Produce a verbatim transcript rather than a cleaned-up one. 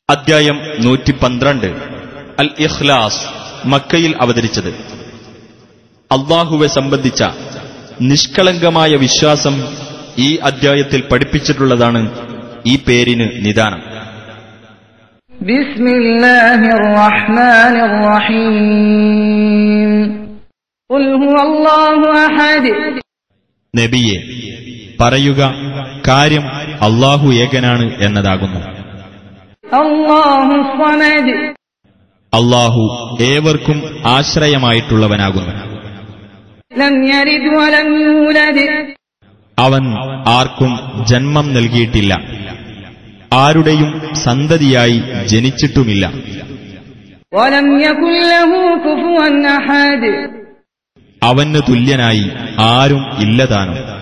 അദ്ധ്യായം നൂറ്റി പന്ത്രണ്ട്. അൽ ഇഖ്ലാസ്, മക്കയിൽ അവതരിച്ചത്. അല്ലാഹുവെ സംബന്ധിച്ച നിഷ്കളങ്കമായ വിശ്വാസം ഈ അദ്ധ്യായത്തിൽ പഠിപ്പിച്ചിട്ടുള്ളതാണ് ഈ പേരിന് നിദാനം. ബിസ്മില്ലാഹിർ റഹ്മാനിർ റഹീം. ഖുൽ ഹുവല്ലാഹു അഹദ്. നബിയെ പറയുക, കാര്യം അല്ലാഹു ഏകനാണ് എന്നതാകുന്നു. അല്ലാഹു സ്വമദ്. അല്ലാഹു ഏവർക്കും ആശ്രയമായിട്ടുള്ളവനാകുന്നു. ലം യലിദ് വലം യൂലദ്. അവൻ ആർക്കും ജന്മം നൽകിയിട്ടില്ല, ആരുടെയും സന്തതിയായി ജനിച്ചിട്ടുമില്ല. വലം യകുൽ ലഹു കുഫുവൻ അഹദ്. അവന് തുല്യനായി ആരും ഇല്ലതാനും.